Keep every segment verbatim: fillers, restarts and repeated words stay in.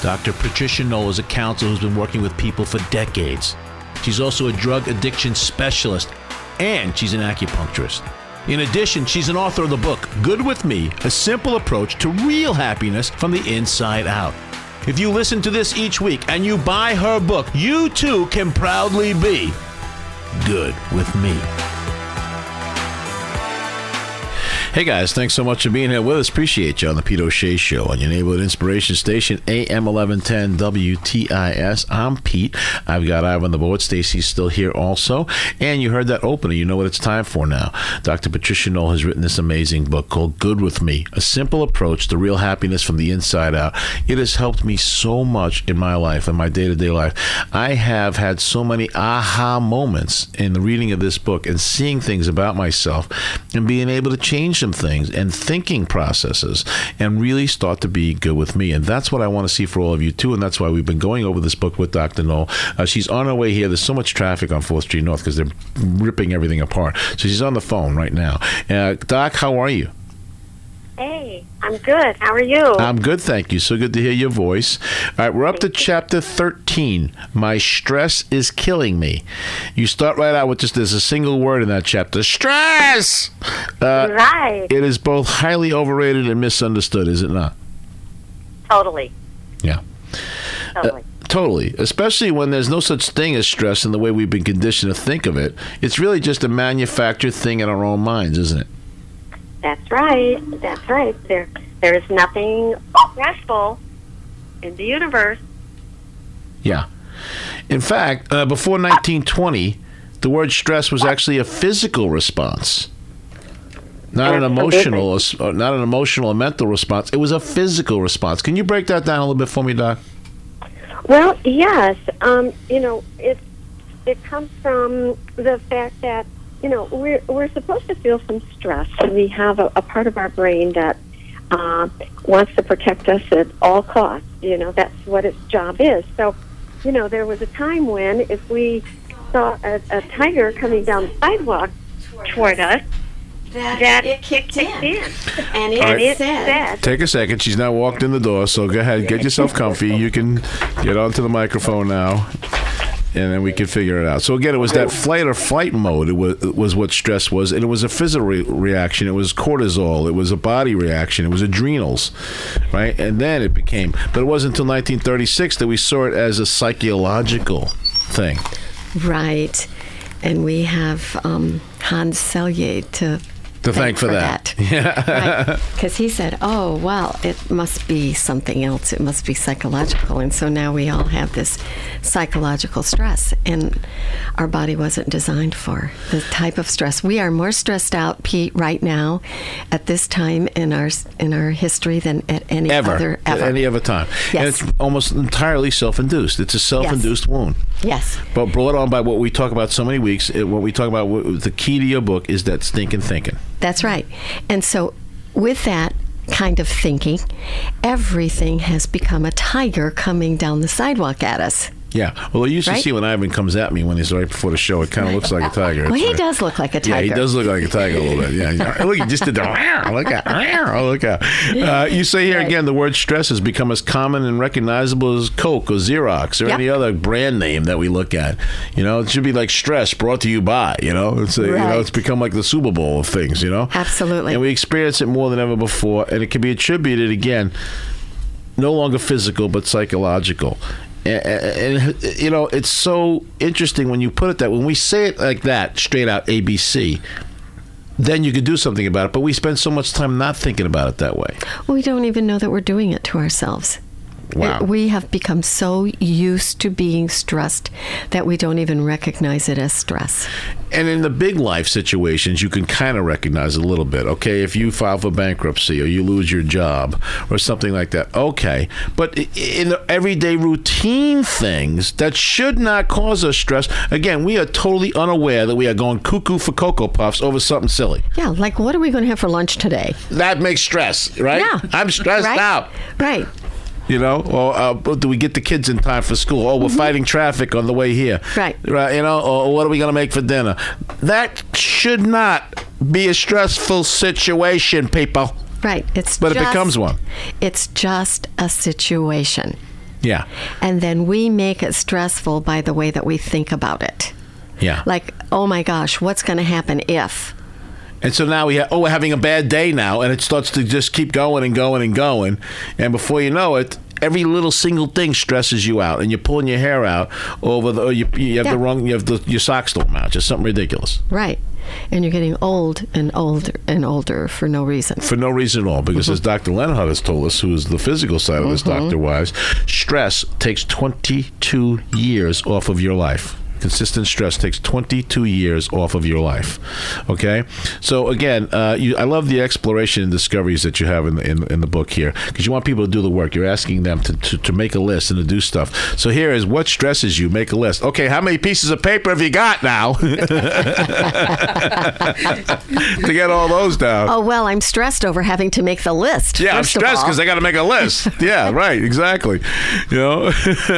Doctor Patricia Knoll is a counselor who's been working with people for decades. She's also a drug addiction specialist, and she's an acupuncturist. In addition, she's an author of the book, Good With Me, A Simple Approach to Real Happiness from the Inside Out. If you listen to this each week and you buy her book, you too can proudly be good with me. Hey guys, thanks so much for being here with us. Appreciate you on the Pete O'Shea Show on your neighborhood inspiration station, A M eleven ten W T I S. I'm Pete. I've got Ivan on the board. Stacy's still here also. And you heard that opener. You know what it's time for now. Doctor Patricia Knoll has written this amazing book called Good With Me, A Simple Approach to Real Happiness from the Inside Out. It has helped me so much in my life, in my day-to-day life. I have had so many aha moments in the reading of this book and seeing things about myself and being able to change things and thinking processes and really start to be good with me. And that's what I want to see for all of you too. And that's why we've been going over this book with Doctor Knoll. Uh, she's on her way here. There's so much traffic on fourth Street North because they're ripping everything apart. So she's on the phone right now. Uh, Doc, how are you? Hey, I'm good. How are you? I'm good, thank you. So good to hear your voice. All right, we're up to chapter thirteen. My stress is killing me. You start right out with just, there's a single word in that chapter. Stress! Uh, right. It is both highly overrated and misunderstood, is it not? Totally. Yeah. Totally. Uh, Totally, especially when there's no such thing as stress in the way we've been conditioned to think of it. It's really just a manufactured thing in our own minds, isn't it? That's right. That's right. There, there is nothing stressful in the universe. Yeah. In fact, uh, before nineteen twenty, the word stress was actually a physical response, not an emotional, uh, not an emotional or mental response. It was a physical response. Can you break that down a little bit for me, Doc? Well, yes. Um, you know, it it comes from the fact that, you know, we're we're supposed to feel some stress. We have a, a part of our brain that uh, wants to protect us at all costs. You know, that's what its job is. So, you know, there was a time when if we saw a, a tiger coming down the sidewalk toward us, that, that it kicked, kicked in. in. And it, Right. it said, said, Take a second. She's now walked in the door, so go ahead. Get yourself comfy. You can get onto the microphone now, and then we can figure it out. So again, it was that flight or flight mode. It was, it was what stress was, and it was a physical re- reaction. It was cortisol. It was a body reaction. It was adrenals, right? And then it became, but it wasn't until nineteen thirty-six that we saw it as a psychological thing. right. And we have um, Hans Selye to To thank for that. Yeah. Because he said, oh, well, it must be something else. It must be psychological. And so now we all have this psychological stress, and our body wasn't designed for the type of stress. We are more stressed out, Pete, right now at this time in our in our history than at any Ever. other ever. At any other time. Yes. And it's almost entirely self-induced. It's a self-induced wound. Yes. But brought on by what we talk about so many weeks, it- what we talk about, what, the key to your book is that stinking thinking. That's right. And so with that kind of thinking, everything has become a tiger coming down the sidewalk at us. Yeah. Well, I used to Right? see when Ivan comes at me when he's right before the show, it kind of looks like a tiger. Well, It's he right. does look like a tiger. Yeah, he does look like a tiger a little bit. Yeah. Look, he just did the look out. Oh, look out. Uh, you say here again, the word stress has become as common and recognizable as Coke or Xerox or Yep. any other brand name that we look at. You know, it should be like stress brought to you by, you know, it's a, you know, Right. it's become like the Super Bowl of things, you know? Absolutely. And we experience it more than ever before, and it can be attributed again, no longer physical, but psychological. And, and, you know, it's so interesting when you put it that when we say it like that, straight out A B C, then you could do something about it. But we spend so much time not thinking about it that way. We don't even know that we're doing it to ourselves. Wow. It- we have become so used to being stressed that we don't even recognize it as stress. And in the big life situations, you can kind of recognize it a little bit. Okay, if you file for bankruptcy or you lose your job or something like that, okay. But i- in the everyday routine things that should not cause us stress, again, we are totally unaware that we are going cuckoo for Cocoa Puffs over something silly. Yeah, like what are we going to have for lunch today? That makes stress, right? Yeah. I'm stressed Right? out. Right. You know, or uh, do we get the kids in time for school? Oh, we're Mm-hmm. fighting traffic on the way here. Right. Right. You know, or what are we going to make for dinner? That should not be a stressful situation, people. Right. It's But just, it becomes one. It's just a situation. Yeah. And then we make it stressful by the way that we think about it. Yeah. Like, oh my gosh, what's going to happen if? And so now we have, oh, we're having a bad day now, and it starts to just keep going and going and going. And before you know it, every little single thing stresses you out, and you're pulling your hair out over the, or you, you have Yeah. the wrong, you have the, your socks don't match, just something ridiculous. Right. And you're getting old and older and older for no reason. For no reason at all, because Mm-hmm. as Doctor Lenhart has told us, who is the physical side of this, Doctor Wives, stress takes twenty-two years off of your life. Consistent stress takes twenty-two years off of your life. Okay, so again, uh, you, I love the exploration and discoveries that you have in the in, in the book here, because you want people to do the work. You're asking them to, to, to make a list and to do stuff. So here is what stresses you. Make a list. Okay, how many pieces of paper have you got now to get all those down? Oh, well, I'm stressed over having to make the list. Yeah, I'm first of stressed all. because I got to make a list. Yeah, right, exactly. You know.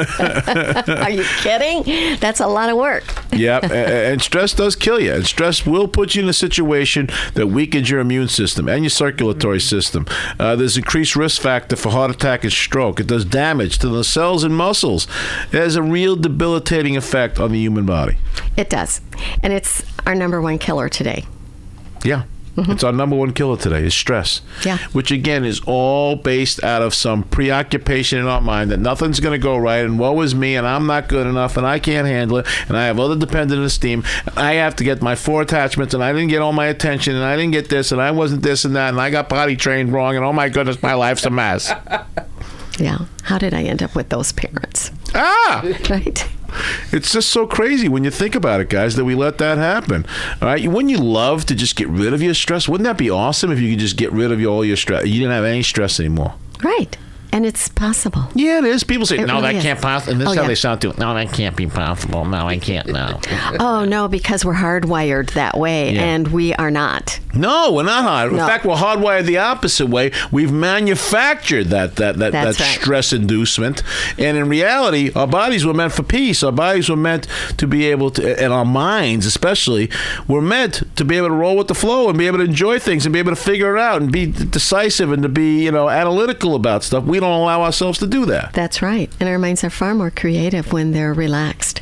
Are you kidding? That's a lot of work. Yeah, a- and stress does kill you. And stress will put you in a situation that weakens your immune system and your circulatory system. Uh, there's increased risk factor for heart attack and stroke. It does damage to the cells and muscles. It has a real debilitating effect on the human body. It does. And it's our number one killer today. Yeah. It's our number one killer today is stress. Yeah. Which, again, is all based out of some preoccupation in our mind that nothing's going to go right, and woe is me, and I'm not good enough, and I can't handle it, and I have other dependent esteem. I have to get my four attachments, and I didn't get all my attention, and I didn't get this, and I wasn't this and that, and I got potty trained wrong, and oh my goodness, my life's a mess. Yeah. How did I end up with those parents? Ah! Right? It's just so crazy when you think about it, guys, that we let that happen. All right, wouldn't you love to just get rid of your stress? Wouldn't that be awesome if you could just get rid of your, all your stress? You didn't have any stress anymore. Right. And it's possible. Yeah, it is. People say, It no, really that is. can't possibly. And this Oh, is how yeah. they sound too. No, that can't be possible. No, I can't. No. Oh, no, because we're hardwired that way, Yeah. and we are not. No, we're not hard. In No. fact, we're hardwired the opposite way. We've manufactured that that that, that That's right. stress inducement, and in reality, our bodies were meant for peace. Our bodies were meant to be able to, and our minds especially, were meant to be able to roll with the flow and be able to enjoy things and be able to figure it out and be decisive and to be, you know, analytical about stuff. We don't allow ourselves to do that. That's right. And our minds are far more creative when they're relaxed.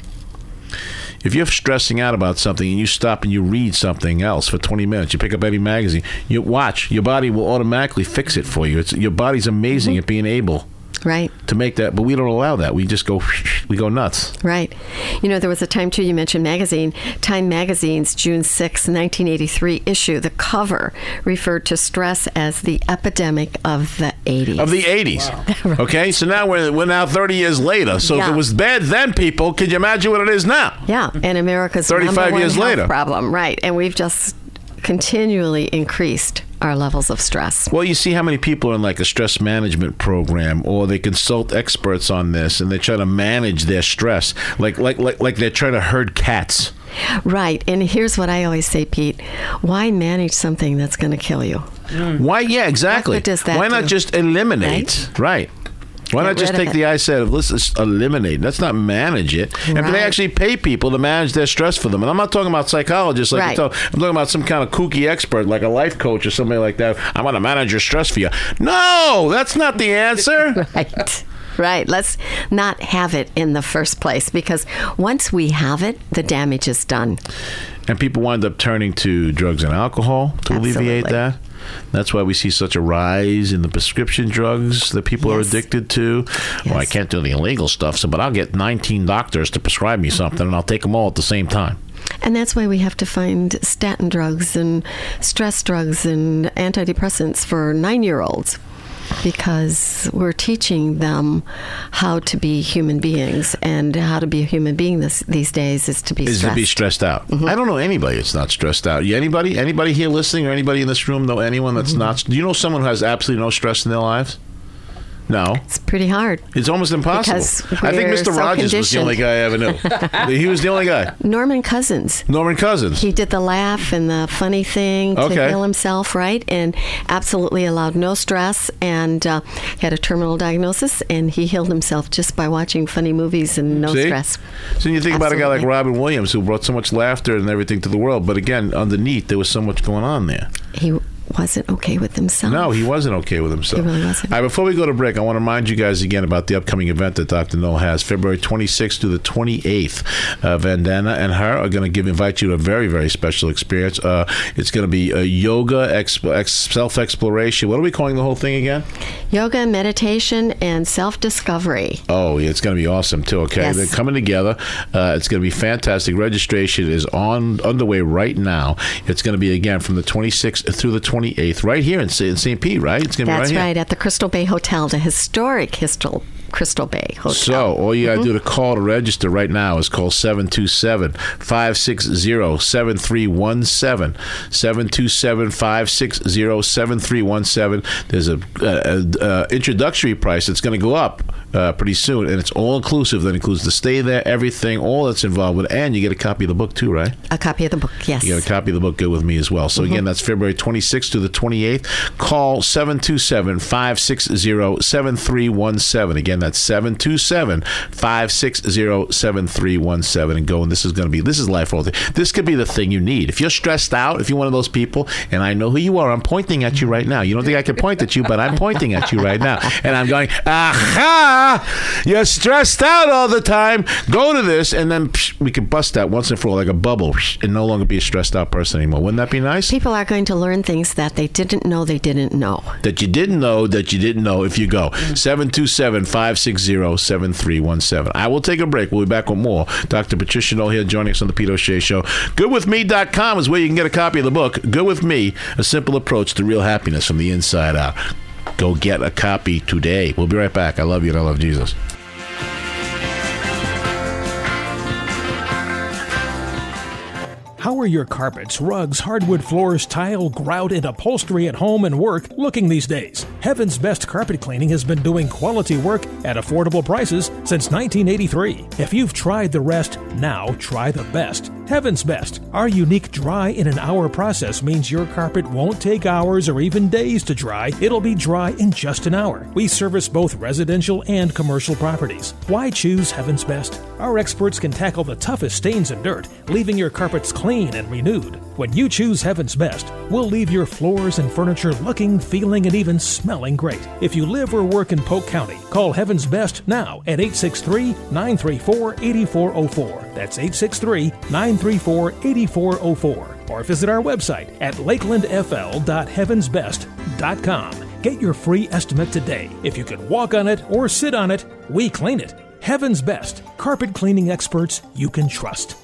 If you're stressing out about something and you stop and you read something else for twenty minutes, you pick up any magazine, you watch, your body will automatically fix it for you. It's, your body's amazing at being able Right. to make that, but we don't allow that. We just go, we go nuts. Right. You know, there was a time, too, you mentioned magazine. Time Magazine's June sixth, nineteen eighty-three issue, the cover referred to stress as the epidemic of the eighties. Of the eighties. Okay, so now we're, we're now thirty years later. So if Yeah. it was bad then, people, can you imagine what it is now? Yeah, and America's thirty-five number one years health later. problem. Right. And we've just continually increased our levels of stress. Well, you see how many people are in like a stress management program, or they consult experts on this, and they try to manage their stress, like like like like they're trying to herd cats. Right. And here's what I always say, Pete. Why manage something that's going to kill you? Why? Yeah, exactly. What good does that Why not do? just eliminate? Right. Why Get not just rid of take it. the I said of let's just eliminate? Let's not manage it. And Right. they actually pay people to manage their stress for them. And I'm not talking about psychologists like Right. you talk. I'm talking about some kind of kooky expert like a life coach or somebody like that. I'm going to manage your stress for you. No, that's not the answer. Right. Right. Let's not have it in the first place, because once we have it, the damage is done. And people wind up turning to drugs and alcohol to alleviate Absolutely. that. That's why we see such a rise in the prescription drugs that people are Yes. addicted to. Well, I Yes. can't do the illegal stuff, so but I'll get nineteen doctors to prescribe me something, and I'll take them all at the same time. And that's why we have to find statin drugs and stress drugs and antidepressants for nine-year-olds, because we're teaching them how to be human beings, and how to be a human being this, these days is to be Is stressed. to be stressed out. I don't know anybody that's not stressed out. You anybody? Anybody here listening, or anybody in this room know anyone that's not? Do you know someone who has absolutely no stress in their lives? No. It's pretty hard. It's almost impossible. Because I think we're Mister so Rogers was the only guy I ever knew. He was the only guy. Norman Cousins. Norman Cousins. He did the laugh and the funny thing to Okay. heal himself, right? And absolutely allowed no stress, and uh, had a terminal diagnosis, and he healed himself just by watching funny movies and no See? stress. So you think about a guy like Absolutely. Robin Williams, who brought so much laughter and everything to the world, but again, underneath there was so much going on there. He wasn't okay with himself. No, he wasn't okay with himself. He really wasn't. All right, before we go to break, I want to remind you guys again about the upcoming event that Doctor Noel has, February twenty-sixth to the twenty-eighth. Uh, Vandana and her are going to give invite you to a very, very special experience. Uh, it's going to be a yoga, exp- ex- self-exploration. What are we calling the whole thing again? Yoga, meditation, and self-discovery. Oh, yeah, it's going to be awesome, too, okay? Yes. They're coming together. Uh, it's going to be fantastic. Registration is on underway right now. It's going to be, again, from the twenty-sixth through the twenty-eighth, right here in Saint Pete, right? It's going to be That's right here. right, at the Crystal Bay Hotel, the historic Crystal, Crystal Bay Hotel. So, all you got to mm-hmm. do to call to register right now is call seven two seven, five six zero, seven three one seven. seven two seven, five six zero, seven three one seven. There's a, a, a introductory price that's going to go up uh, pretty soon, and it's all inclusive. That includes the stay there, everything, all that's involved with it, and you get a copy of the book too, right? A copy of the book, yes. You get a copy of the book, Good With Me, as well. So, mm-hmm. again, that's February twenty-sixth to the twenty-eighth. Call seven two seven, five six zero, seven three one seven. Again, that's seven two seven, five six zero, seven three one seven, and go. And this is going to be, this is life altering. This could be the thing you need. If you're stressed out, if you're one of those people, and I know who you are, I'm pointing at you right now. You don't think I can point at you, but I'm pointing at you right now. And I'm going, aha! You're stressed out all the time. Go to this, and then psh, we can bust that once and for all like a bubble psh, and no longer be a stressed out person anymore. Wouldn't that be nice? People are going to learn things that they didn't know they didn't know. That you didn't know that you didn't know if you go. seven two seven, five six zero, seven three one seven. I will take a break. We'll be back with more. Doctor Patricia Noel here joining us on the Pete O'Shea Show. good with me dot com is where you can get a copy of the book, Good With Me, A Simple Approach to Real Happiness from the Inside Out. Go get a copy today. We'll be right back. I love you and I love Jesus. How are your carpets, rugs, hardwood floors, tile, grout, and upholstery at home and work looking these days? Heaven's Best Carpet Cleaning has been doing quality work at affordable prices since nineteen eighty-three. If you've tried the rest, now try the best. Heaven's Best. Our unique dry in an hour process means your carpet won't take hours or even days to dry. It'll be dry in just an hour. We service both residential and commercial properties. Why choose Heaven's Best? Our experts can tackle the toughest stains and dirt, leaving your carpets clean and renewed. When you choose Heaven's Best, we'll leave your floors and furniture looking, feeling, and even smelling great. If you live or work in Polk County, call Heaven's Best now at eight six three, nine three four, eight four zero four. That's eight six three, nine three four, eight four zero four. Or visit our website at lakeland f l dot heavens best dot com. Get your free estimate today. If you can walk on it or sit on it, we clean it. Heaven's Best. Carpet cleaning experts you can trust.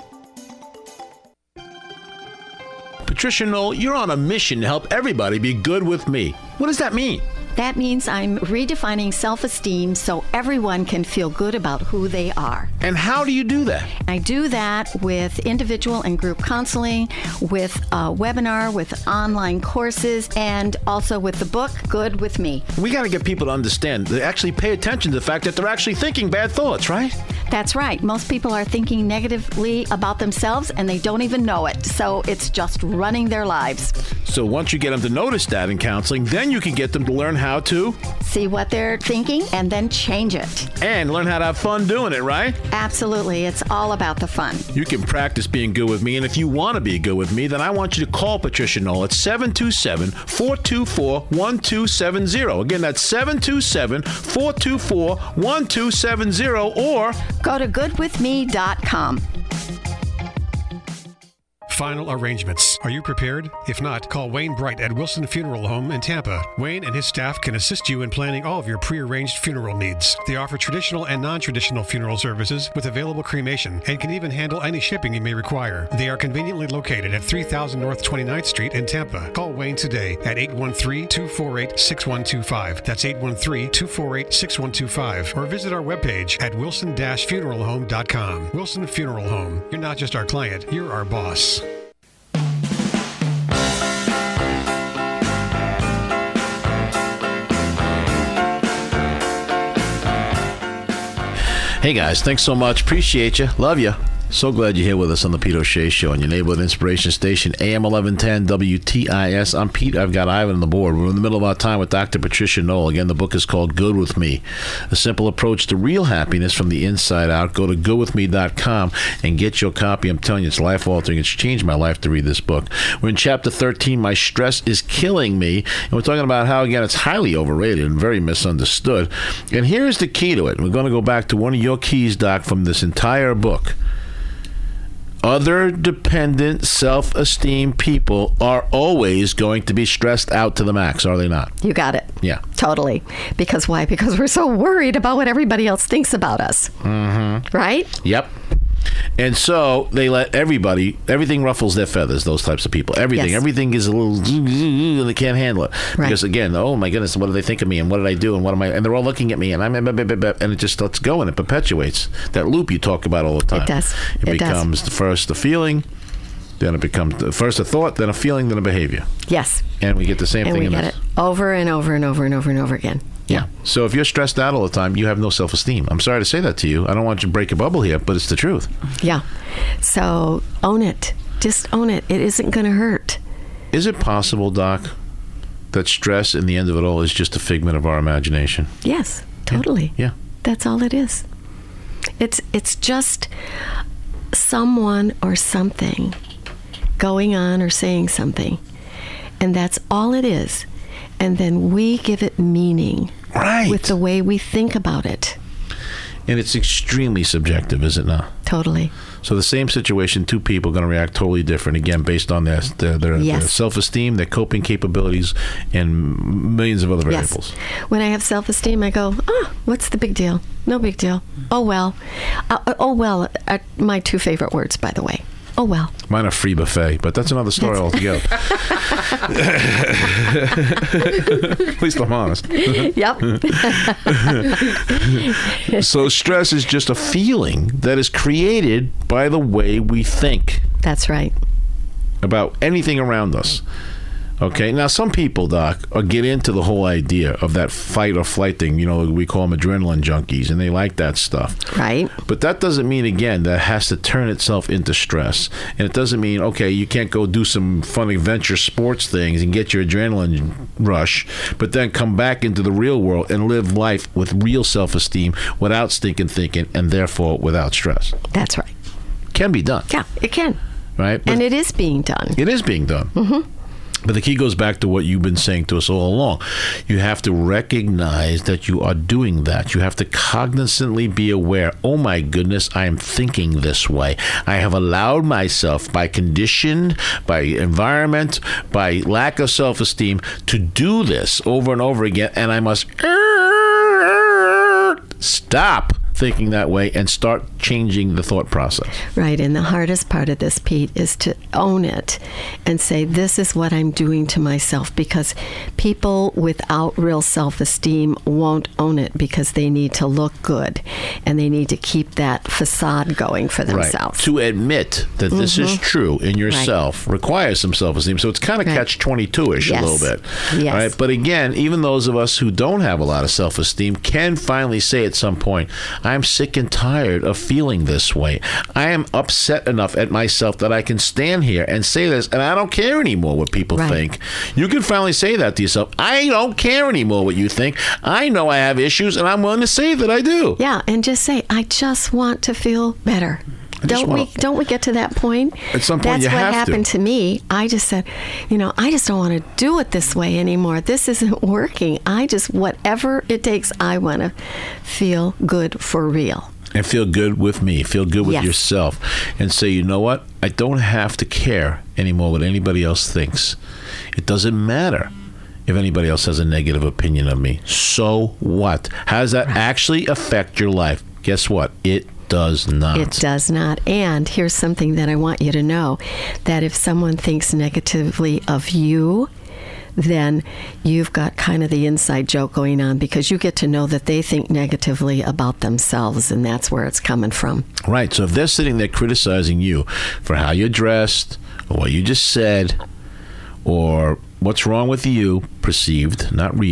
Patricia Noel, you're on a mission to help everybody be good with me. What does that mean? That means I'm redefining self-esteem so everyone can feel good about who they are. And how do you do that? I do that with individual and group counseling, with a webinar, with online courses, and also with the book, Good With Me. We got to get people to understand, they actually pay attention to the fact that they're actually thinking bad thoughts, right? That's right. Most people are thinking negatively about themselves and they don't even know it. So it's just running their lives. So once you get them to notice that in counseling, then you can get them to learn how to see what they're thinking and then change it. And learn how to have fun doing it, right? Absolutely. It's all about the fun. You can practice being good with me. And if you want to be good with me, then I want you to call Patricia Noel at seven two seven, four two four, one two seven zero. Again, that's seven two seven, four two four, one two seven zero, or go to good with me dot com. Final arrangements. Are you prepared? If not, call Wayne Bright at Wilson Funeral Home in Tampa. Wayne and his staff can assist you in planning all of your pre-arranged funeral needs. They offer traditional and non-traditional funeral services with available cremation and can even handle any shipping you may require. They are conveniently located at three thousand North twenty-ninth Street in Tampa. Call Wayne today at eight one three, two four eight, six one two five. That's eight one three, two four eight, six one two five. Or visit our webpage at wilson dash funeral home dot com. Wilson Funeral Home. You're not just our client, you're our boss. Hey guys, thanks so much. Appreciate you. Love you. So glad you're here with us on the Pete O'Shea Show on your neighborhood inspiration station, A M eleven ten W T I S. I'm Pete. I've got Ivan on the board. We're in the middle of our time with Doctor Patricia Knoll. Again, the book is called Good With Me, A Simple Approach to Real Happiness from the Inside Out. Go to good with me dot com and get your copy. I'm telling you, it's life-altering. It's changed my life to read this book. We're in chapter thirteen, My Stress is Killing Me. And we're talking about how, again, it's highly overrated and very misunderstood. And here's the key to it. We're going to go back to one of your keys, Doc, from this entire book. Other dependent, self-esteem people are always going to be stressed out to the max, are they not? You got it. Yeah. Totally. Because why? Because we're so worried about what everybody else thinks about us. Mm-hmm. Right? Yep. And so they let everybody, everything ruffles their feathers, those types of people. Everything. Yes. Everything is a little, and they can't handle it. Right. Because, again, oh, my goodness, what do they think of me? And what did I do? And what am I? And they're all looking at me. And I'm, and it just lets go and it perpetuates that loop you talk about all the time. It does. It, it becomes does. first a feeling, then it becomes first a thought, then a feeling, then a behavior. Yes. And we get the same and thing we in get this. it over and over and over and over and over again. Yeah. So if you're stressed out all the time, you have no self-esteem. I'm sorry to say that to you. I don't want you to break your bubble here, but it's the truth. Yeah. So own it. Just own it. It isn't going to hurt. Is it possible, Doc, that stress in the end of it all is just a figment of our imagination? Yes, totally. Yeah. yeah. That's all it is. It's it's just someone or something going on or saying something. And that's all it is. And then we give it meaning right. with the way we think about it. And it's extremely subjective, is it not? Totally. So the same situation, two people are going to react totally different, again, based on their, their, their, yes. their self-esteem, their coping capabilities, and millions of other variables. Yes. When I have self-esteem, I go, oh, what's the big deal? No big deal. Oh, well. Uh, oh, well, are my two favorite words, by the way. Oh, well. Mine are free buffet, but that's another story altogether. At least I'm honest. Yep. So stress is just a feeling that is created by the way we think. That's right. About anything around us. Okay, now some people, Doc, uh, get into the whole idea of that fight or flight thing. You know, we call them adrenaline junkies, and they like that stuff. Right. But that doesn't mean, again, that it has to turn itself into stress. And it doesn't mean, okay, you can't go do some fun adventure sports things and get your adrenaline rush, but then come back into the real world and live life with real self-esteem without stinking thinking and therefore without stress. That's right. Can be done. Yeah, it can. Right? But and it is being done. It is being done. Mm-hmm. But the key goes back to what you've been saying to us all along. You have to recognize that you are doing that. You have to cognizantly be aware, oh my goodness, I am thinking this way. I have allowed myself, by condition, by environment, by lack of self-esteem, to do this over and over again, and I must stop thinking that way and start changing the thought process. Right, and the hardest part of this, Pete, is to own it and say, this is what I'm doing to myself, because people without real self-esteem won't own it because they need to look good and they need to keep that facade going for themselves. Right. To admit that mm-hmm. this is true in yourself right. requires some self-esteem. So it's kind of right. catch twenty-two-ish yes. a little bit. Yes. Right? But again, even those of us who don't have a lot of self-esteem can finally say at some point, I'm sick and tired of feeling this way. I am upset enough at myself that I can stand here and say this, and I don't care anymore what people right. think. You can finally say that to yourself. I don't care anymore what you think. I know I have issues, and I'm willing to say that I do. Yeah, and just say, I just want to feel better. Don't wanna, we don't we get to that point? At some point, That's you what have happened to. to me. I just said, you know, I just don't want to do it this way anymore. This isn't working. I just, whatever it takes, I want to feel good for real. And feel good with me. Feel good with yes. yourself. And say, you know what? I don't have to care anymore what anybody else thinks. It doesn't matter if anybody else has a negative opinion of me. So what? How does that right. actually affect your life? Guess what? It does not. It does not. And here's something that I want you to know, that if someone thinks negatively of you, then you've got kind of the inside joke going on, because you get to know that they think negatively about themselves, and that's where it's coming from. Right. So if they're sitting there criticizing you for how you're dressed, or what you just said, or what's wrong with you, perceived, not real,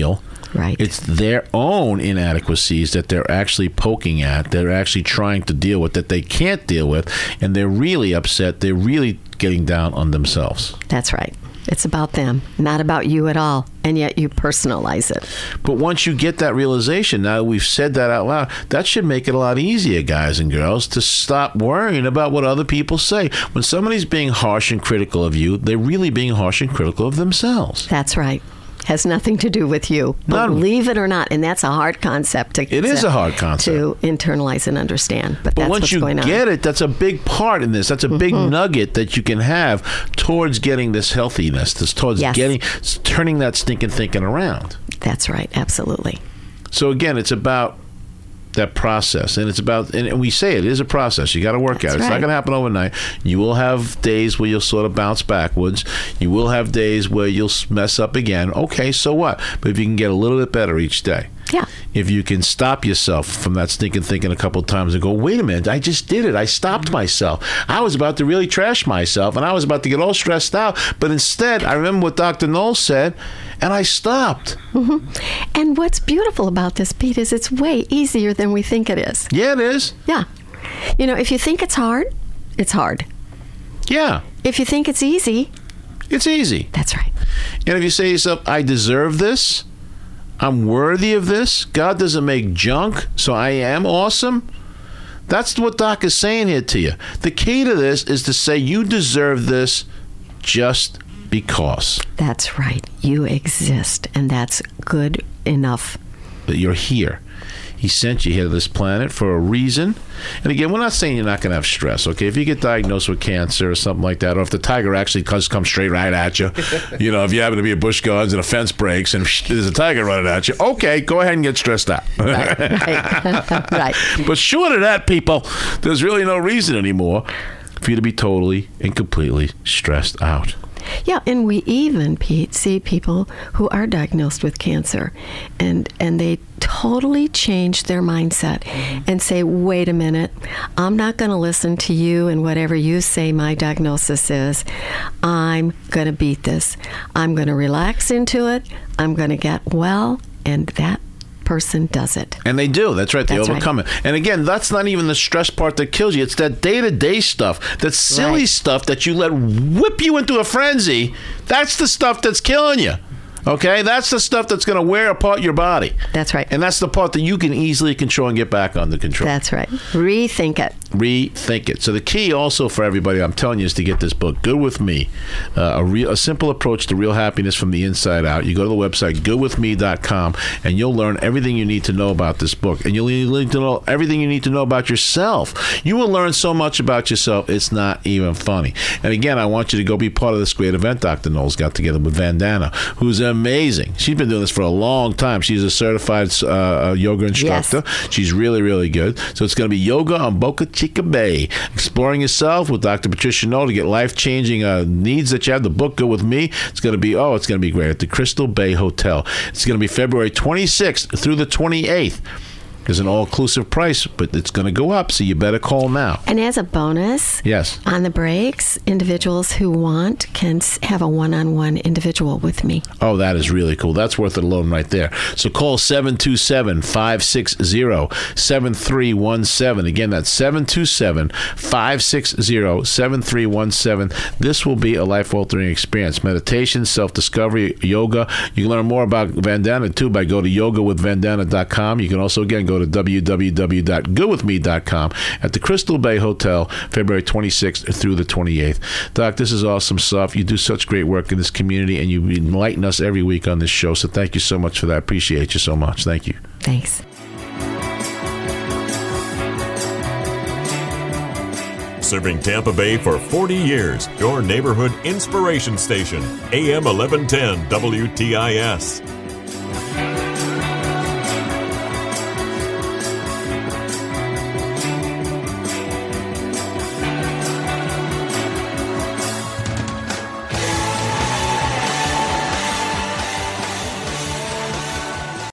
Right. It's their own inadequacies that they're actually poking at, they're actually trying to deal with, that they can't deal with, and they're really upset. They're really getting down on themselves. That's right. It's about them, not about you at all, and yet you personalize it. But once you get that realization, now we've said that out loud, that should make it a lot easier, guys and girls, to stop worrying about what other people say. When somebody's being harsh and critical of you, they're really being harsh and critical of themselves. That's right. Has nothing to do with you. None. Believe it or not, and that's a hard concept to It is to, a hard concept to internalize and understand. But, But that's once what's you going on. get it, that's a big part in this. That's a big Mm-hmm. nugget that you can have towards getting this healthiness, this towards Yes. getting turning that stinking thinking around. That's right. Absolutely. So again, it's about that process, and it's about, and we say it is a process. You got to work That's at it. It's right. not going to happen overnight. You will have days where you'll sort of bounce backwards. You will have days where you'll mess up again. Okay, so what? But if you can get a little bit better each day. Yeah. If you can stop yourself from that stinking thinking a couple of times and go, wait a minute, I just did it. I stopped myself. I was about to really trash myself, and I was about to get all stressed out. But instead, I remember what Doctor Knowles said, and I stopped. Mm-hmm. And what's beautiful about this, Pete, is it's way easier than we think it is. Yeah, it is. Yeah. You know, if you think it's hard, it's hard. Yeah, If you think it's easy, it's easy. that's right. And if you say to yourself, I deserve this, I'm worthy of this, God doesn't make junk, so I am awesome. That's what Doc is saying here to you. The key to this is to say you deserve this just because. That's right. You exist, and that's good enough. That you're here. He sent you here to this planet for a reason. And again, we're not saying you're not going to have stress, okay? If you get diagnosed with cancer or something like that, or if the tiger actually does come straight right at you, you know, if you happen to be at Busch Gardens and a fence breaks and there's a tiger running at you, okay, go ahead and get stressed out. Right. Right. Right. But short of that, people, there's really no reason anymore for you to be totally and completely stressed out. Yeah, and we even, Pete, see people who are diagnosed with cancer, and and they totally change their mindset and say, wait a minute, I'm not going to listen to you and whatever you say my diagnosis is. I'm going to beat this. I'm going to relax into it. I'm going to get well, and that person does it. And they do. That's right. They That's overcome right. it. And again, that's not even the stress part that kills you. It's that day-to-day stuff, that silly Right. stuff that you let whip you into a frenzy. That's the stuff that's killing you. Okay? That's the stuff that's going to wear apart your body. That's right. And that's the part that you can easily control and get back under control. That's right. Rethink it. Rethink it. So the key also for everybody, I'm telling you, is to get this book, Good With Me, uh, a real, a simple approach to real happiness from the inside out. You go to the website, good with me dot com, and you'll learn everything you need to know about this book. And you'll need to know everything you need to know about yourself. You will learn so much about yourself, it's not even funny. And again, I want you to go be part of this great event Doctor Knowles got together with Vandana, who's amazing. She's been doing this for a long time. She's a certified uh, yoga instructor. Yes. She's really, really good. So it's going to be yoga on Boca Chica Bay. Exploring yourself with Doctor Patricia Knoll to get life-changing uh, needs that you have. The book, Go With Me. It's going to be, oh, it's going to be great at the Crystal Bay Hotel. It's going to be February twenty-sixth through the twenty-eighth. There's an all-inclusive price, but it's going to go up, so you better call now. And as a bonus, Yes. on the breaks, individuals who want can s- have a one-on-one individual with me. Oh, that is really cool. That's worth it alone right there. So call seven two seven, five six zero, seven three one seven. Again, that's seven two seven, five six zero, seven three one seven. This will be a life-altering experience. Meditation, self-discovery, yoga. You can learn more about Vandana, too, by go to yoga with vandana dot com. You can also, again, go to w w w dot good with me dot com at the Crystal Bay Hotel, February twenty-sixth through the twenty-eighth. Doc, this is awesome stuff. You do such great work in this community, and you enlighten us every week on this show, so thank you so much for that. Appreciate you so much. Thank you. Thanks. Serving Tampa Bay for forty years, your neighborhood inspiration station, A M eleven ten W T I S.